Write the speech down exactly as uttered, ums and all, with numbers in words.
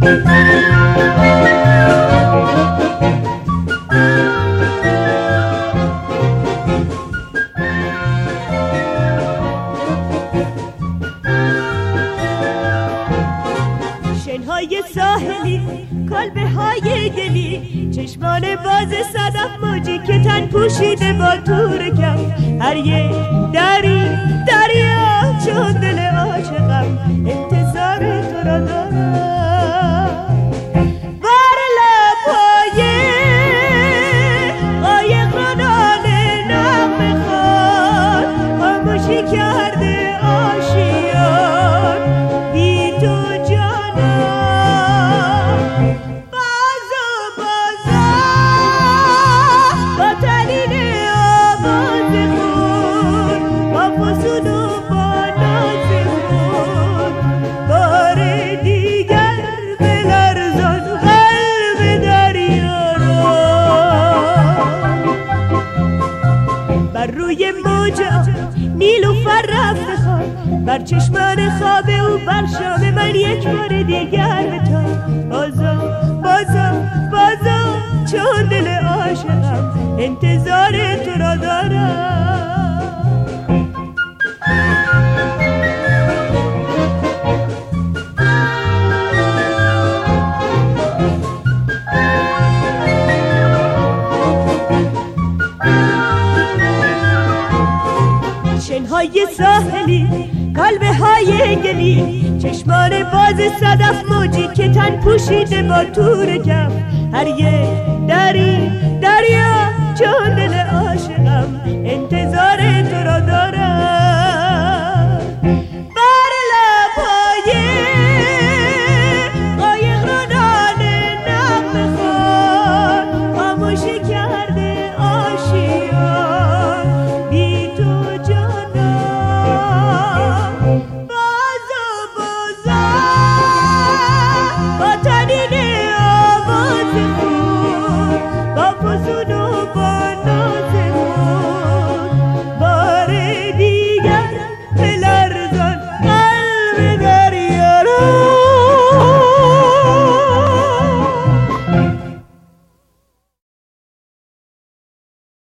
شنهای ساحلی، کلبه های گلی، چشمان باز صدف موجی که تن پوشیده با تور کم، هر یک دری دریا چون دل عاشقم انتظار تو را دارم. بر لبهای قایق رانان نغمه خوان خاموشی کرده آشیان بی تو روی موجا نیلوفر رفته خواب، بر چشمان خواب او بر شام من یک بار دیگر بتا. بازم بازم بازم چون دل عاشقم انتظار تو را دارم. شنهای ساحلی، کلبه های گلی، چشمان باز صدف موجی که تن پوشیده با تور کم، هر یک دری دریا چون دل عاشقم انتظار